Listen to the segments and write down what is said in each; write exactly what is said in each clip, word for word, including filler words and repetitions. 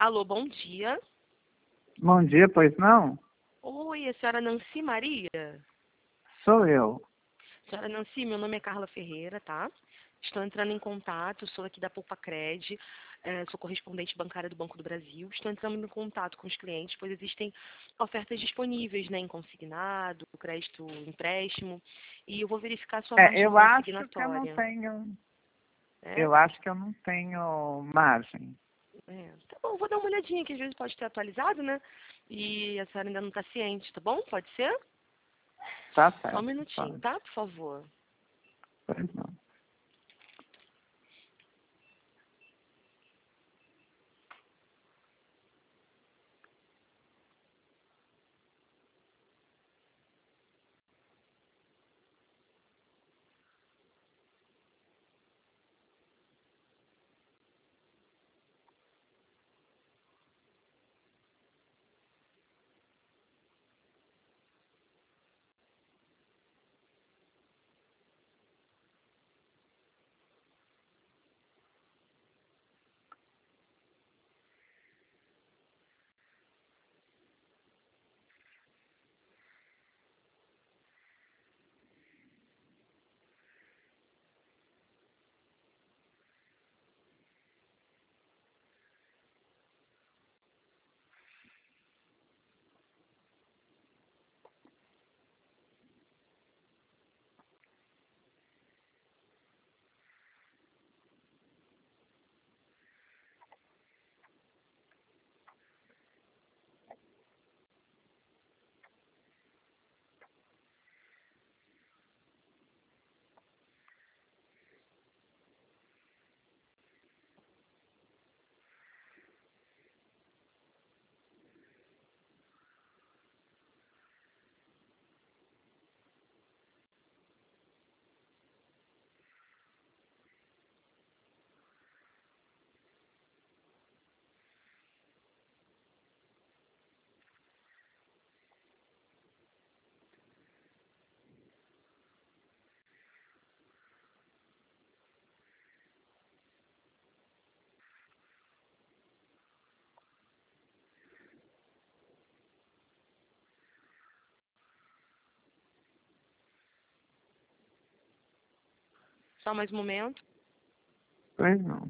Alô, bom dia. Bom dia, pois não? Oi, a senhora Nancy Maria? Sou eu. Senhora Nancy, meu nome é Carla Ferreira, tá? Estou entrando em contato, sou aqui da Poupa-Cred, eh, sou correspondente bancária do Banco do Brasil. Estou entrando em contato com os clientes, pois existem ofertas disponíveis, né, em consignado, crédito, empréstimo, e eu vou verificar a sua É, margem eu acho que eu não consignatória. tenho. É, Eu acho que eu não tenho margem. é. Tá bom, vou dar uma olhadinha, que às vezes pode ter atualizado, né? E a senhora ainda não está ciente, tá bom? Pode ser? Tá Só um certo, minutinho, pode. tá? Por favor. Pois não. Só mais um momento. Pois não.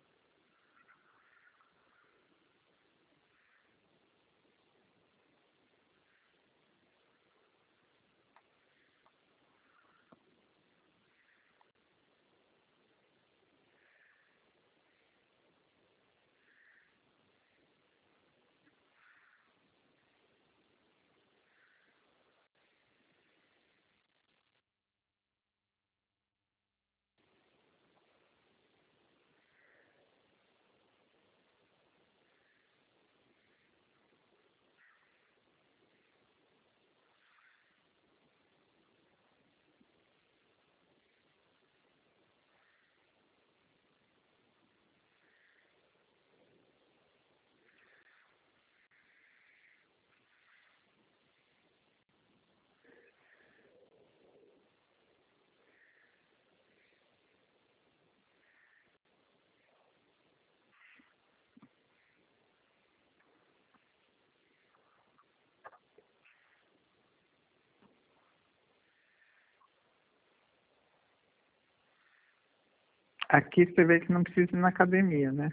Aqui você vê que não precisa ir na academia, né?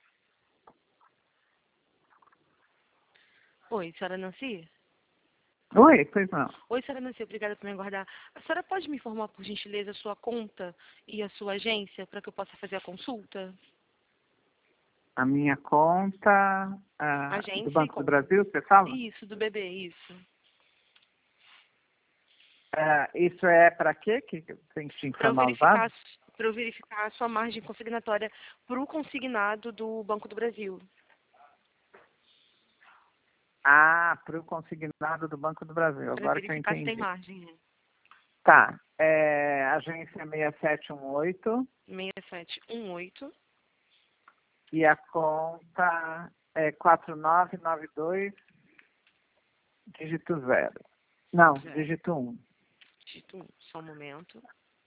Oi, senhora Nancy? Oi, pois não. Oi, senhora Nancy, obrigada por me aguardar. A senhora pode me informar, por gentileza, a sua conta e a sua agência para que eu possa fazer a consulta? A minha conta ah, do Agência e Banco do conta. Brasil, você fala? Isso, do bebê, isso. Ah, isso é para quê que tem que Para eu informar os verificar, dados? para eu verificar a sua margem consignatória para o consignado do Banco do Brasil. Ah, para o consignado do Banco do Brasil, Para agora que eu verificar se tem entendi. margem, né? Tá, é, agência seis sete um oito seis sete um oito, e a conta é quatro nove nove dois, dígito zero. Não, zero. dígito um. Dígito um. Só um momento.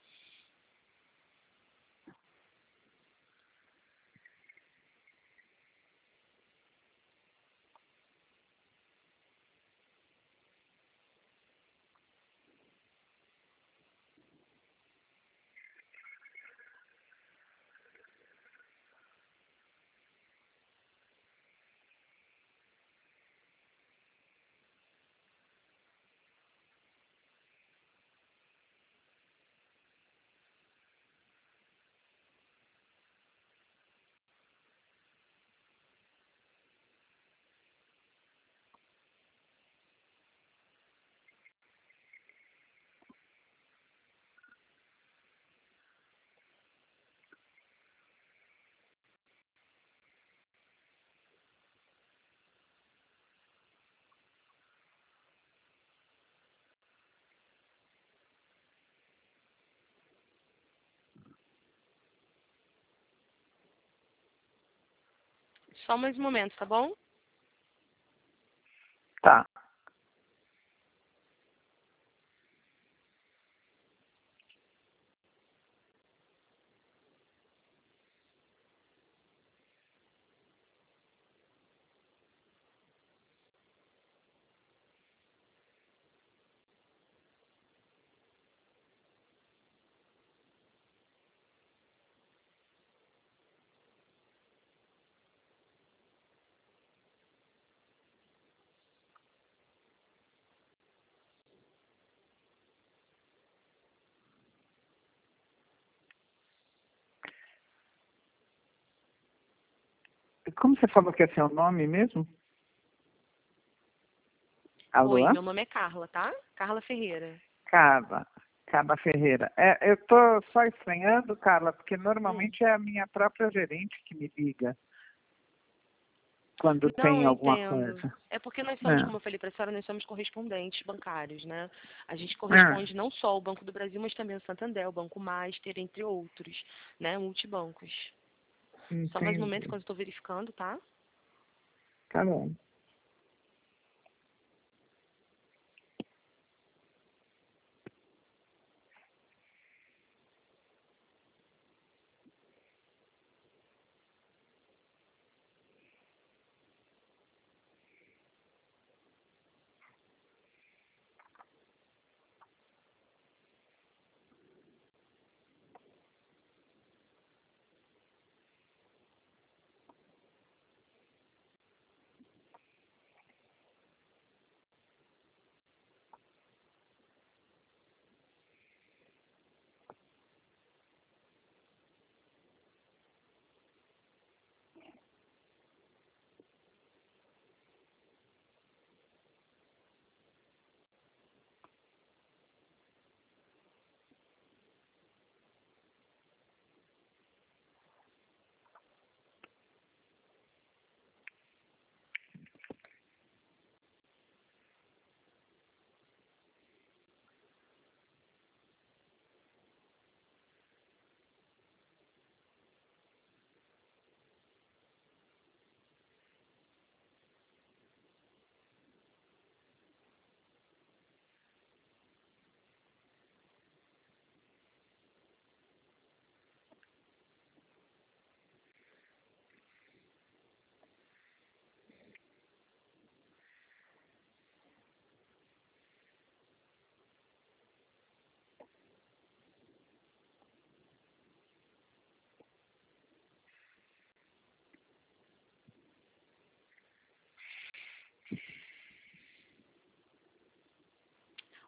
Só mais um momento, tá bom? Tá. Como você falou que é seu nome mesmo? Alô? Oi, meu nome é Carla, tá? Carla Ferreira. Carla. Carla Ferreira. É, eu estou só estranhando, Carla, porque Hum. normalmente é a minha própria gerente que me liga quando Não, tem eu alguma entendo. coisa. É porque nós somos, como eu É. falei para a senhora, nós somos correspondentes bancários, né? A gente É. corresponde não só ao Banco do Brasil, mas também ao Santander, o Banco Master, entre outros, né? Multibancos. Só mais um momento Entendi. que eu estou verificando, tá? Tá bom.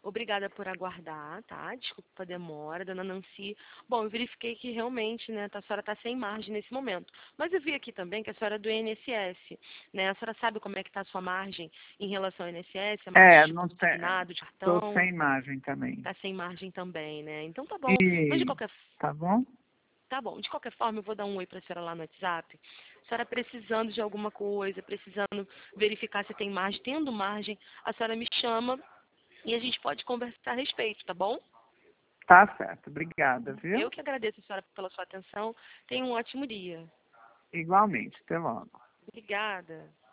Obrigada por aguardar, tá? Desculpa a demora, dona Nancy. Bom, eu verifiquei que realmente, né, a senhora está sem margem nesse momento. Mas eu vi aqui também que a senhora é do I N S S, né? A senhora sabe como é que está a sua margem em relação ao I N S S? A margem É, de não tem, consignado, de estou cartão? sem imagem também. Está sem margem também, né? Então tá bom. Mas de E, qualquer tá bom? Tá bom, de qualquer forma eu vou dar um oi para a senhora lá no WhatsApp. A senhora precisando de alguma coisa, precisando verificar se tem margem, tendo margem, a senhora me chama e a gente pode conversar a respeito, tá bom? Tá certo, obrigada, viu? Eu que agradeço a senhora pela sua atenção. Tenha um ótimo dia. Igualmente, até logo. Obrigada.